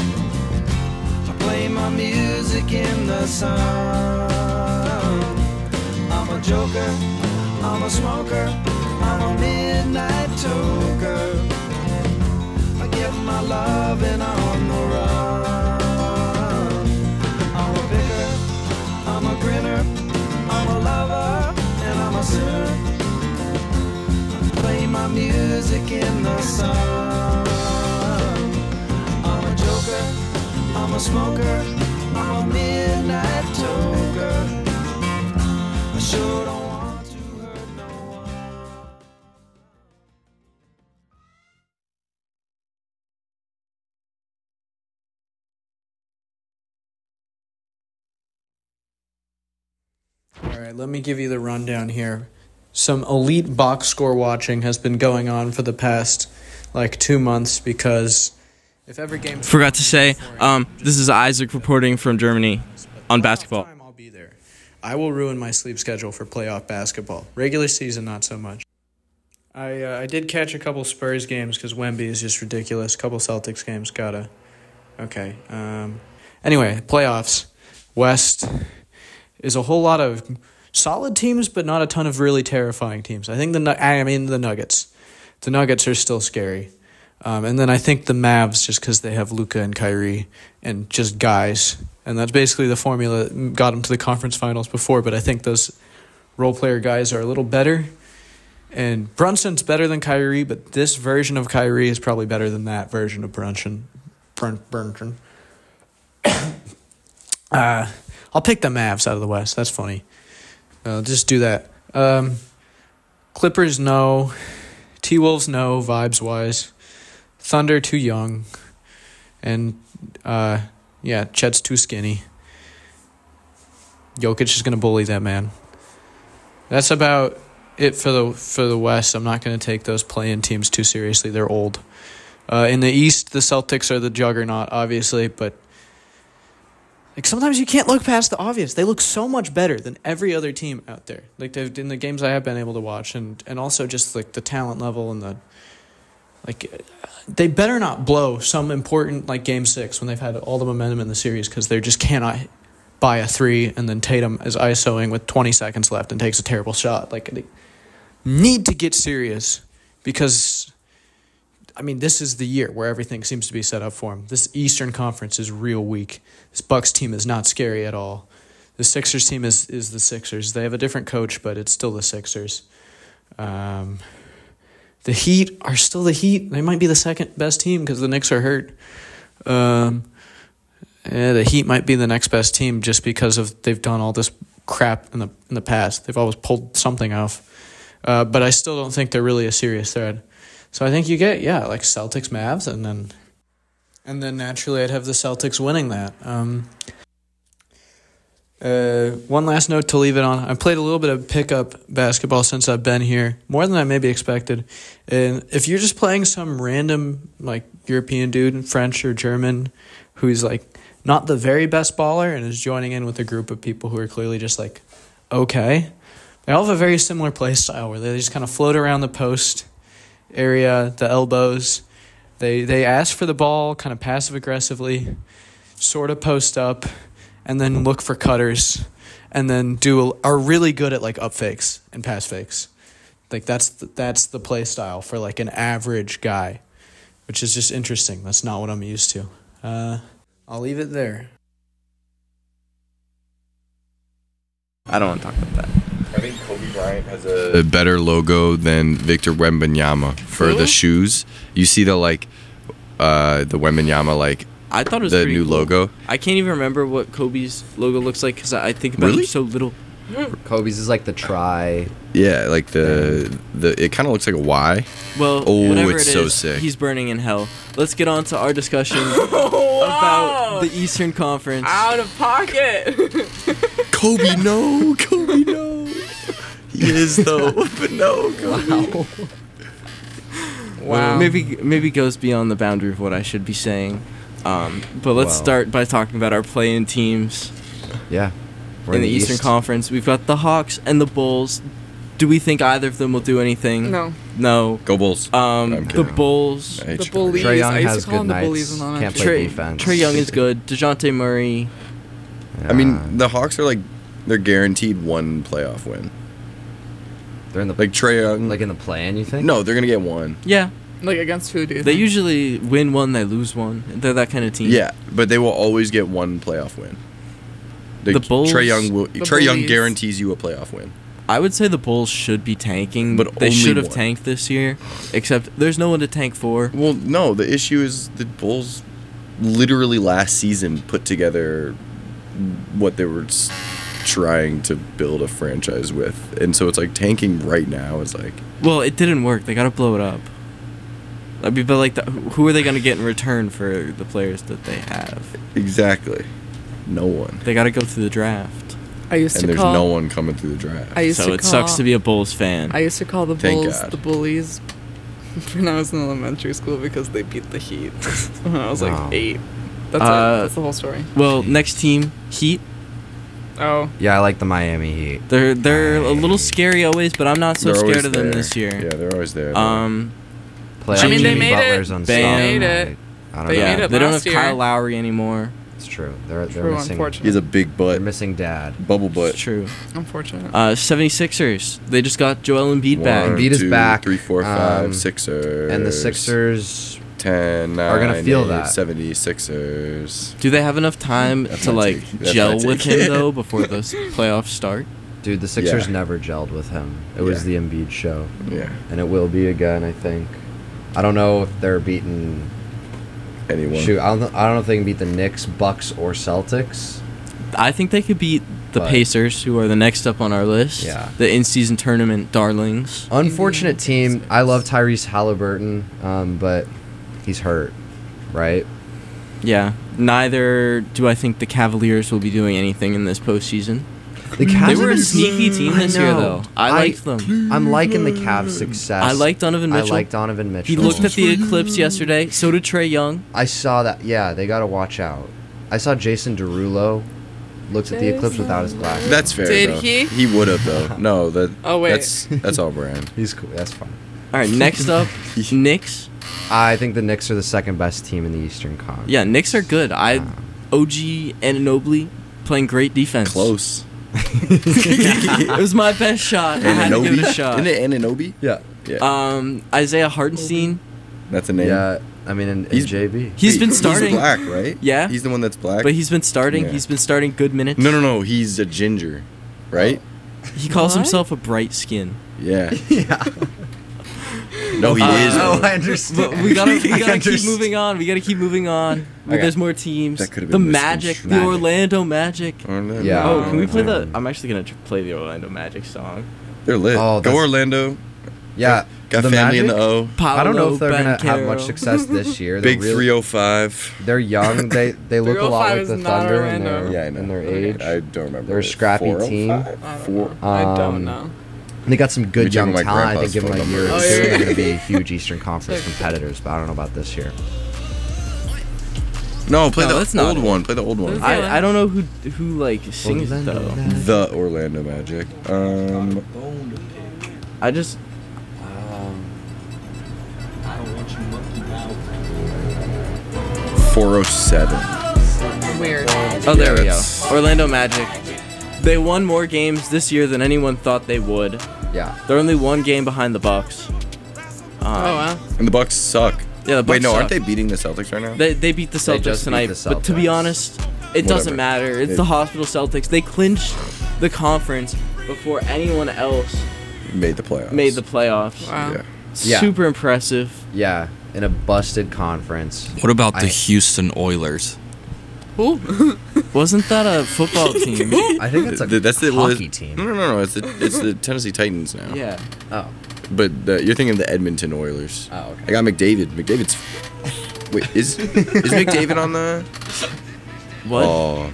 Play my music in the sun. I'm a joker, I'm a smoker, I'm a midnight toker. I get my loving on the run. I'm a picker, I'm a grinner, I'm a lover, and I'm a sinner. Play my music in the sun. I'm a joker, I'm a smoker, I'm a midnight toker. I sure don't want to hurt no one. All right, let me give you the rundown here. Some elite box score watching has been going on for the past 2 months because if every game Forgot to say, this is Isaac reporting from Germany on basketball. I'll be there. I will ruin my sleep schedule for playoff basketball. Regular season, not so much. I did catch a couple Spurs games because Wemby is just ridiculous. Couple Celtics games, gotta. Okay. Anyway, playoffs. West is a whole lot of solid teams, but not a ton of really terrifying teams. I think the Nuggets. The Nuggets are still scary. And then I think the Mavs, just because they have Luka and Kyrie and just guys. And that's basically the formula that got them to the conference finals before. But I think those role player guys are a little better. And Brunson's better than Kyrie, but this version of Kyrie is probably better than that version of Brunson. I'll pick the Mavs out of the West. That's funny. Just do that. Clippers, no. T-Wolves, no, vibes-wise. Thunder, too young. And, Chet's too skinny. Jokic is going to bully that man. That's about it for the West. I'm not going to take those play-in teams too seriously. They're old. In the East, the Celtics are the juggernaut, obviously, but like sometimes you can't look past the obvious. They look so much better than every other team out there. Like in the games I have been able to watch, and also just like the talent level and the they better not blow some important like Game 6 when they've had all the momentum in the series, because they just cannot buy a three and then Tatum is ISOing with 20 seconds left and takes a terrible shot. Like they need to get serious, because I mean, this is the year where everything seems to be set up for them. This Eastern Conference is real weak. This Bucks team is not scary at all. The Sixers team is the Sixers. They have a different coach, but it's still the Sixers. The Heat are still the Heat. They might be the second best team because the Knicks are hurt. The Heat might be the next best team just because of they've done all this crap in the past. They've always pulled something off. But I still don't think they're really a serious threat. So I think you get, like Celtics, Mavs, and then naturally I'd have the Celtics winning that. One last note to leave it on. I played a little bit of pickup basketball since I've been here, more than I maybe expected. And if you're just playing some random like European dude, French or German, who's like not the very best baller and is joining in with a group of people who are clearly just like, okay, they all have a very similar play style where they just kind of float around the post area, the elbows. They ask for the ball kind of passive-aggressively, sort of post up, and then look for cutters, and then are really good at like up fakes and pass fakes. Like that's the play style for like an average guy, which is just interesting. That's not what I'm used to. I'll leave it there. I don't want to talk about that. I think Kobe Bryant has a better logo than Victor Wembanyama for the shoes. You see the Wembanyama like. I thought it was the pretty new cool. logo. I can't even remember what Kobe's logo looks like because I think about it so little. Kobe's is like the tri. Yeah, like the it kind of looks like a Y. Well, whatever it's so sick. He's burning in hell. Let's get on to our discussion about the Eastern Conference. Out of pocket. Kobe, no. Kobe, no. He is though, but no, Kobe. Wow. Maybe goes beyond the boundary of what I should be saying. But let's start by talking about our play-in teams. Yeah. In the Eastern Conference, we've got the Hawks and the Bulls. Do we think either of them will do anything? No. Go Bulls. The Bulls. The Bullies. Trae Young I used has to call good them the nights. Bullies. Can't play defense. Trae Young is good. DeJounte Murray. I mean, the Hawks are they're guaranteed one playoff win. They're in the Trae Young. in the play-in, you think? No, they're gonna get one. Yeah. Like against who, do you They think? usually win one, they lose one. They're that kind of team. Yeah, but they will always get one playoff win. The Bulls. Trae Young Bullies. guarantees you a playoff win. I would say the Bulls should be tanking, But they only should have one. tanked this year. Except there's no one to tank for. Well, no, the issue is the Bulls literally last season put together what they were trying to build a franchise with. And so it's tanking right now is Well, it didn't work. They got to blow it up. I mean, but who are they going to get in return for the players that they have? Exactly. No one. They got to go through the draft. I used And to there's call. no one coming through the draft. So it sucks to be a Bulls fan. I used to call the Thank Bulls God. the Bullies when I was in elementary school because they beat the Heat when I was Wow. 8. That's it. That's the whole story. Well, next team, Heat. Oh. Yeah, I like the Miami Heat. They're a little scary always, but I'm not so They're scared always of them there. this year. Yeah, they're always there. Playoff I mean, they Jimmy made Butler's it. unstoppable. They made it. I don't They know. made it They don't have last year. Kyle Lowry anymore. It's true. They're True, missing. unfortunate. He's a big butt. They're missing dad. Bubble butt. It's true. Unfortunate. 76ers. They just got Joel Embiid back. Embiid is 2, back. 3, 4, 5, Um, Sixers. And the Sixers 10, 9, are gonna feel that. 76ers. Do they have enough time That's to my take. That's gel my with take. him though before those playoffs start? Dude, the Sixers Yeah. never gelled with him. It was the Embiid show. Yeah. And it will be again, I think. I don't know if they're beating anyone. Shoot, I don't know if they can beat the Knicks, Bucks, or Celtics. I think they could beat the But- Pacers, who are the next up on our list. Yeah. The in-season tournament darlings. Unfortunate team. I love Tyrese Halliburton, but he's hurt, right? Yeah. Neither do I think the Cavaliers will be doing anything in this postseason. The Cavs They were a have been- sneaky team this year, though. I liked them. I'm liking the Cavs' success. I like Donovan Mitchell. I like Donovan Mitchell. He looked at the eclipse yesterday. So did Trae Young. I saw that. Yeah, they got to watch out. I saw Jason Derulo looked at the eclipse without his glasses. That's fair. Did though. he? He would have though. No, that. Oh, wait. That's all Brian. He's cool. That's fine. All right, next up, Knicks. I think the Knicks are the second best team in the Eastern Conference. Yeah, Knicks are good. OG Anunoby playing great defense. Close. It was my best shot. I had to give it a shot. Isn't it Anunoby? Yeah. Isaiah Hartenstein. That's a name. Yeah, I mean, in JV. He's been starting. He's black, right? Yeah. He's the one that's black. But he's been starting. Yeah. He's been starting good minutes. No. He's a ginger, right? He calls What? himself a bright skin. Yeah. Yeah. No, he is. Oh, though. I understand. But we gotta I keep understand. moving on. We gotta keep moving on. Okay. There's more teams. That could've The been Magic, the misconstrued. Orlando Magic. Yeah. Oh, can we play the? I'm actually gonna play the Orlando Magic song. They're lit. Oh, Go that's- Orlando. Got Got the family in the Magic? O. I don't know if they're Paolo gonna have much Banchero. success this year. Big They're really- 305. They're young. They look a lot 305 like is the not Thunder in Orlando. their, Yeah, I know. in their Okay. age. I don't remember. They're a scrappy team. 405? I don't Um, know. They got some good You're young talking about talent. I think grandpa's give them a phone year or number. two, Oh, yeah, they're yeah. going to be huge Eastern Conference competitors. But I don't know about this year. No, play No, the that's not old it. one. Play the old one. I don't know who like sings it Orlando though. Magic. The Orlando Magic. 407. Weird. Oh, there we go. that's- Orlando Magic. They won more games this year than anyone thought they would. Yeah. They're only one game behind the Bucks. Oh wow. And the Bucks suck. Yeah, the Bucks Wait, no, aren't suck. they beating the Celtics right now? They beat the They Celtics just beat tonight, the but to be Celtics. honest, it doesn't Whatever. matter. It's the Hospital Celtics. They clinched the conference before anyone else Made the playoffs. made the playoffs. Wow. Yeah. Yeah. Super impressive. Yeah. In a busted conference. What about the I- Houston Oilers? Who? Wasn't that a football team? I think it's a That's the hockey team. No. It's the Tennessee Titans now. Yeah. Oh. But you're thinking of the Edmonton Oilers. Oh, okay. I got McDavid. McDavid's. Wait, is McDavid on the? What? Oh,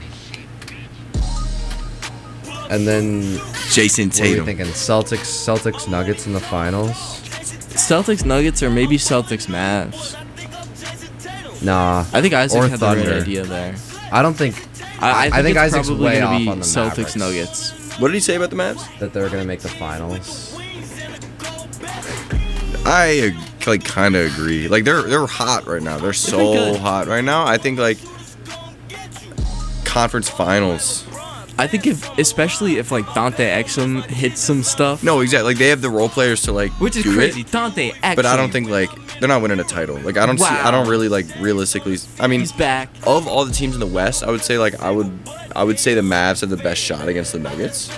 And then Jason what are you Tatum. thinking? Celtics Nuggets in the finals? Celtics Nuggets or maybe Celtics Mavs. Nah. I think Isaac Or had the right Thunder. idea there. I don't think I think think it's Isaac's probably way gonna off be on the Celtics Mavericks. Nuggets. what did he say about the Mavs? that they're gonna make the finals. I like kind of agree. Like they're hot right now. They're so good. hot right now. I think like conference finals. I think especially if like Dante Exum hits some stuff, No, exactly. Like they have the role players to like which is do crazy. it, Dante Exum. but I don't think like they're not winning a title. Like I don't see. I Wow. don't really like realistically. I mean, he's back. of all the teams in the West, I would say like I would say the Mavs have the best shot against the Nuggets.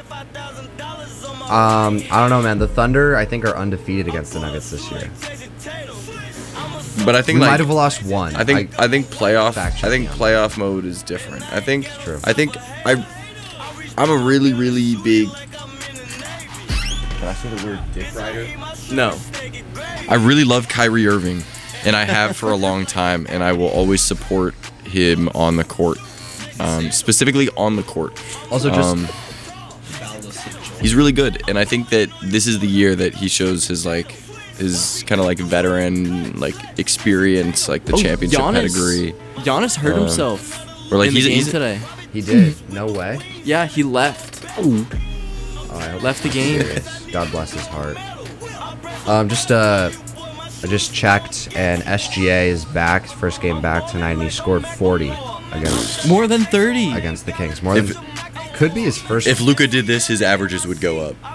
I don't know, man. The Thunder, I think, are undefeated against the Nuggets this year. But I We think might like have lost one. I think playoff. Fact I think checking. playoff mode is different. I think. True. I think I'm a really big. Can I say the word dick rider? No. I really love Kyrie Irving, and I have for a long time, and I will always support him on the court, specifically on the court. Also, just he's really good, and I think that this is the year that he shows his kind of like veteran like experience, like the championship pedigree. Giannis hurt himself Or like in the game he's today. he did. No way. Yeah, he left. Oh, I hope Left the game. God bless his heart. I just checked, and SGA is back. First game back tonight, and he scored 40 More than 30. against the Kings. More than could be his first. If Luka did this, his averages would go up.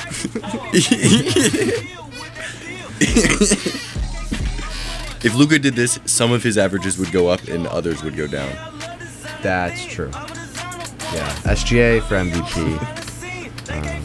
If Luka did this, some of his averages would go up and others would go down. That's true. Yeah, SGA for MVP.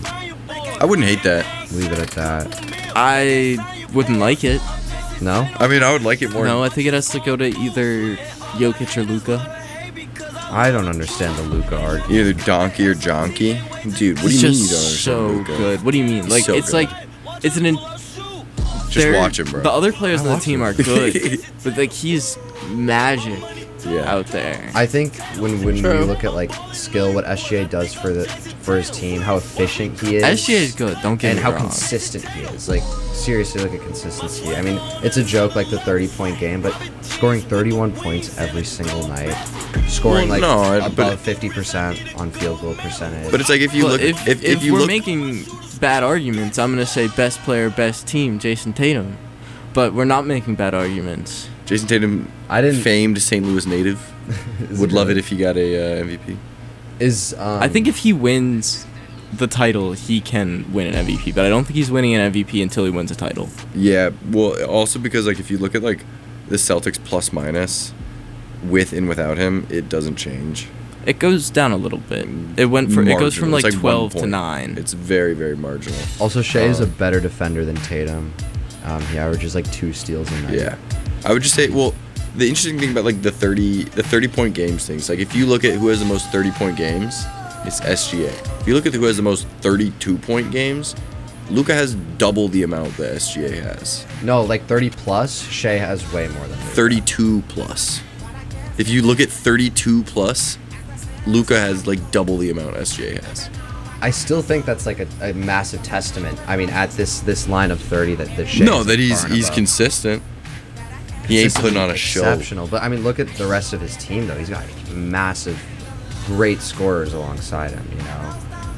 I wouldn't hate that. Leave it at that. I wouldn't like it. No? I mean, I would like it more. No, I think it has to go to either Jokic or Luka. I don't understand the Luka argument. Either donkey or jonky. Dude, what do It's you mean you just don't understand so Luka? good. What do you mean? Like So it's good. like it's an. Just watch him, bro. The other players on the watch team him. are good, but like he's magic out there. I think when we True. look at like skill, what SGA does for his team, how efficient he is. SGA is good. Don't get and me how wrong. consistent he is. Like seriously, look at consistency. I mean, it's a joke like the 30-point game, but scoring 31 points every single night, scoring above 50% on field goal percentage. But it's like if you Well, look, if you we're look, making bad arguments, I'm gonna say best player, best team, Jason Tatum. But we're not making bad arguments. Jason Tatum, famed St. Louis native, would love it if he got a MVP. I think if he wins the title, he can win an MVP. But I don't think he's winning an MVP until he wins a title. Yeah, well, also because like if you look at like the Celtics plus minus, with and without him, it doesn't change. It goes down a little bit. It goes from Marginal. like It's 1 12 to point. 9. It's very, very marginal. Also, Shea is a better defender than Tatum. He averages like 2 steals a night. Yeah, I would just say, well, the interesting thing about like the 30-point games things, like if you look at who has the most 30-point games, it's SGA. If you look at who has the most 32-point games, Luka has double the amount that SGA has. No, like 30 plus. Shea has way more than Luka. 32 plus. If you look at 32 plus, Luka has like double the amount SGA has. I still think that's like a massive testament. I mean, at this line of 30 that Shea No, is that he's far and above. consistent. He ain't putting on a show. Exceptional, but I mean, look at the rest of his team though. He's got massive, great scorers alongside him. You know,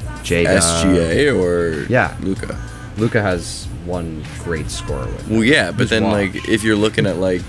SGA or yeah, Luka. Luka has one great scorer with him. Well, yeah, but Who's then Wall. like if you're looking at like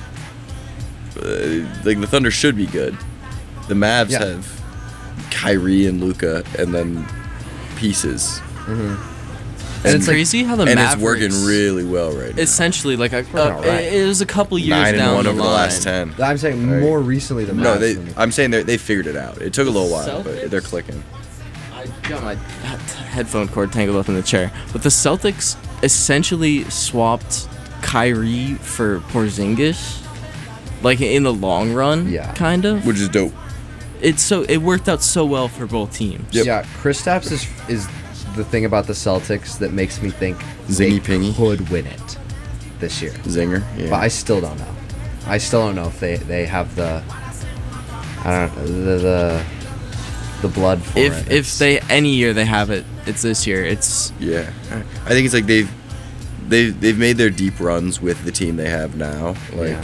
the Thunder should be good. The Mavs Yeah. have Kyrie and Luka, and then pieces. And it's crazy how the and Mavericks it's working really well right now. essentially like all right. it was a couple years 9-1 down the over line. the last 10. I'm saying Right. more recently than No, Mavs than- I'm saying they figured it out. It took a little while, Celtics? but they're clicking. I got my headphone cord tangled up in the chair. But the Celtics essentially swapped Kyrie for Porzingis, like in the long run, kind of. Which is dope. It worked out so well for both teams. Yeah, Kristaps is the thing about the Celtics that makes me think Zingy they Pingy could win it this year. Zinger, yeah. But I still don't know. I still don't know if they have the the blood for it. If they any year they have it, it's this year. It's Yeah, I think it's like they've made their deep runs with the team they have now. Like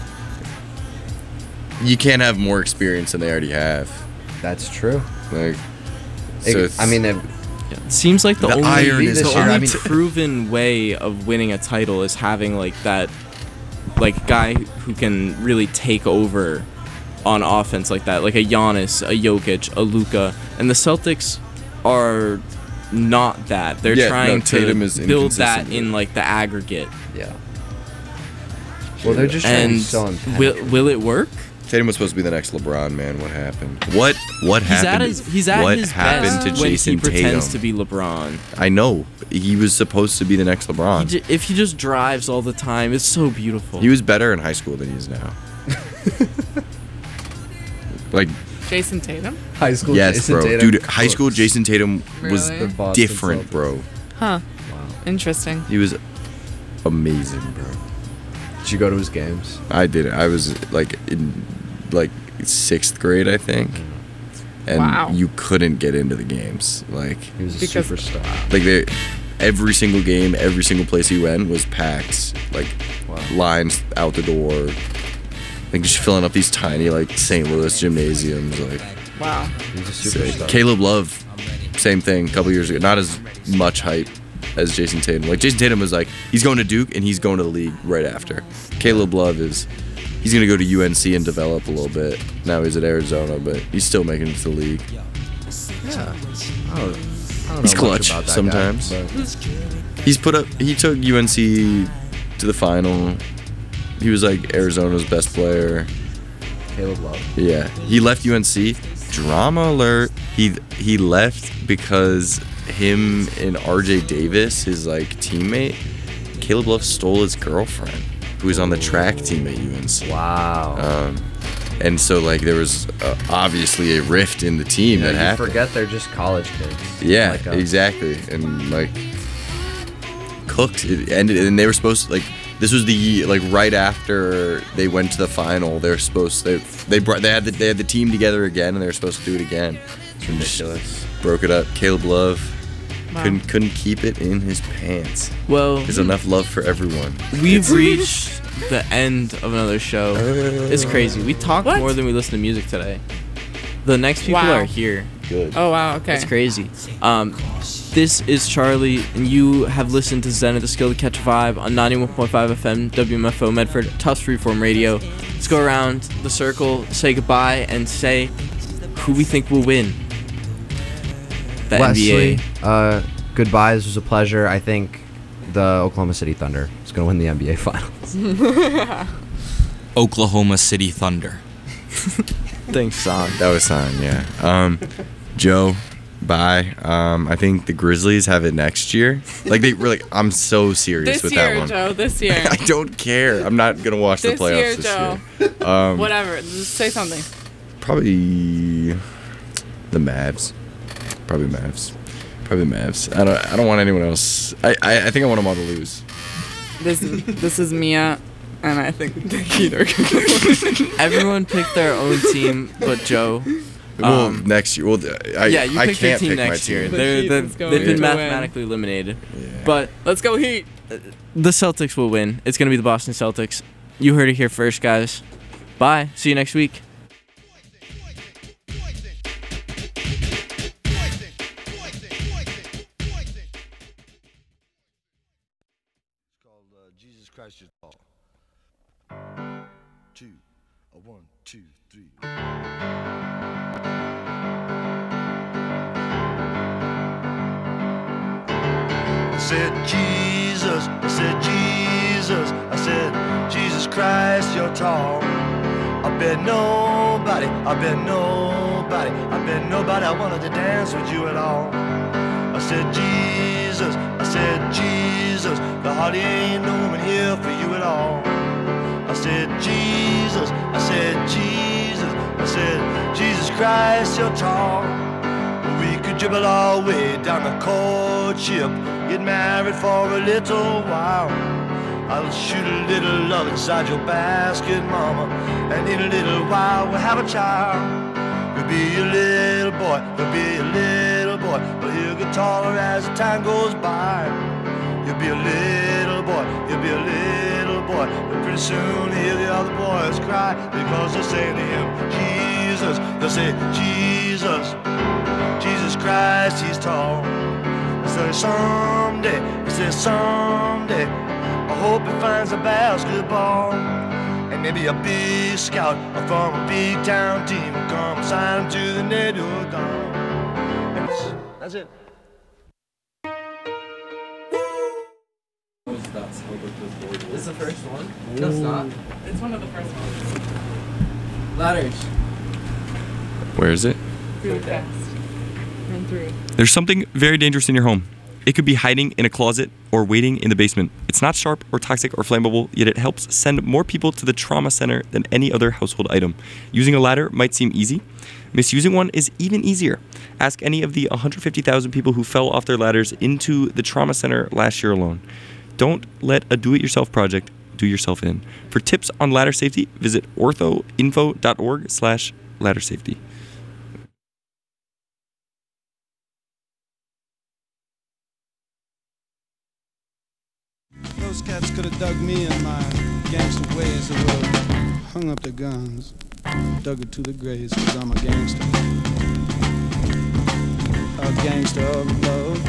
you can't have more experience than they already have. That's true. Like, so it's, I mean, it seems like the iron only, is the hard. only proven way of winning a title is having like that, like guy who can really take over on offense like that, like a Giannis, a Jokic, a Luka, and the Celtics are not that. They're Yeah, trying no, Tatum is to build that inconsistent. in like the aggregate. Yeah. Well, they're just trying to be And so impenetrable. will it work? Tatum was supposed to be the next LeBron, man. What happened? What He's at happened? his what his happened best to when Jason he pretends Tatum? to be LeBron. I know he was supposed to be the next LeBron. If he just drives all the time, it's so beautiful. He was better in high school than he is now. Like, Jason Tatum? High school yes, Jason bro, Tatum dude. High school Jason Tatum was Really? The Boston different, Celtics. bro. Huh. Interesting. He was amazing, bro. Did you go to his games? I did it. I was like in like 6th grade, I think, and Wow. you couldn't get into the games. Like He was a Because- superstar. like every single game, every single place he went was packed. Like lines out the door. Like just filling up these tiny like St. Louis gymnasiums. Like Wow. He was a sick. superstar. Caleb Love, same thing. A couple years ago, not as much hype as Jason Tatum. Like Jason Tatum was like he's going to Duke and he's going to the league right after. Caleb Love he's gonna go to UNC and develop a little bit. Now he's at Arizona, but he's still making it to the league. Yeah. I don't He's know much clutch about that sometimes. guy, but- He took UNC to the final. He was like Arizona's best player. Caleb Love. Yeah, he left UNC. Drama alert. He left because him and RJ Davis, his like teammate, Caleb Love stole his girlfriend, who was on the track team at UNC. Wow. And so like there was obviously a rift in the team that you happened. forget they're just college kids. Yeah, like us. exactly. And like cooked. It ended, and they were supposed to, like, this was the like right after they went to the final. They're supposed they had the team together again, and they were supposed to do it again. It's ridiculous. Broke it up. Caleb Love Wow. couldn't keep it in his pants. Well, there's enough love for everyone. We've reached the end of another show. It's crazy. We talked more than we listened to music today. The next people Wow. are here. Good. Oh wow. Okay. It's crazy. This is Charlie, and you have listened to Zen of the Skill to Catch a Vibe on 91.5 FM WMFO Medford, Tufts Freeform Radio. Let's go around the circle, say goodbye, and say who we think will win the Wesley, NBA. Goodbye. This was a pleasure. I think the Oklahoma City Thunder is going to win the NBA Finals. Oklahoma City Thunder. Thanks, San. That was San, yeah. Joe, bye. I think the Grizzlies have it next year. Like they really, I'm so serious This with year, that one. Joe. This year. I don't care. I'm not gonna watch the This playoffs year, this Joe. year. Whatever. Just say something. Probably the Mavs. Probably Mavs. I don't want anyone else. I think I want them all to lose. This is Mia, and I think Keeter can win. Everyone picked their own team, but Joe. Well, next year. Well, you I picked your can't team pick next my year. team. They've been to mathematically eliminated. Yeah. But Let's go Heat. the Celtics will win. It's going to be the Boston Celtics. You heard it here first, guys. Bye. See you next week. Jesus Christ is all. 2, 1, 2, 3. I said Jesus, I said Jesus, I said Jesus Christ, you're tall. I bet nobody, I wanted to dance with you at all. I said Jesus, there hardly ain't no woman here for you at all. I said Jesus, Jesus Christ, you're tall. We could dribble our way down the courtship, get married for a little while. I'll shoot a little love inside your basket, mama, and in a little while we'll have a child. You'll be a little boy, but he'll get taller as the time goes by. You'll be a little boy, but pretty soon he'll hear the other boys cry, because they're saying to him, Jesus, they'll say, Jesus Christ, he's tall. They say someday, I hope he finds a basketball, and maybe a big scout from a big town team will come sign him to the neighborhood down. That's it. Is the first one? No, it's not. It's one of the first ones. Ladders. Where is it? Really fast. And 3. There's something very dangerous in your home. It could be hiding in a closet or waiting in the basement. It's not sharp or toxic or flammable, yet it helps send more people to the trauma center than any other household item. Using a ladder might seem easy. Misusing one is even easier. Ask any of the 150,000 people who fell off their ladders into the trauma center last year alone. Don't let a do-it-yourself project do yourself in. For tips on ladder safety, visit orthoinfo.org/ladder safety. Those cats could have dug me in my gangster ways. They would have hung up their guns, dug it to the graves, because I'm a gangster. A gangster of love.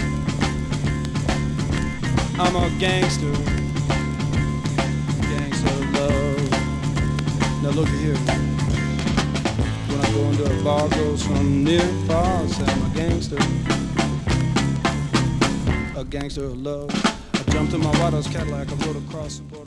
I'm a gangster. Gangster of love. Now look here. When I go into a bar, goes from near and far, I say I'm a gangster. A gangster of love. Jumped in my White House Cadillac, I rode across the border.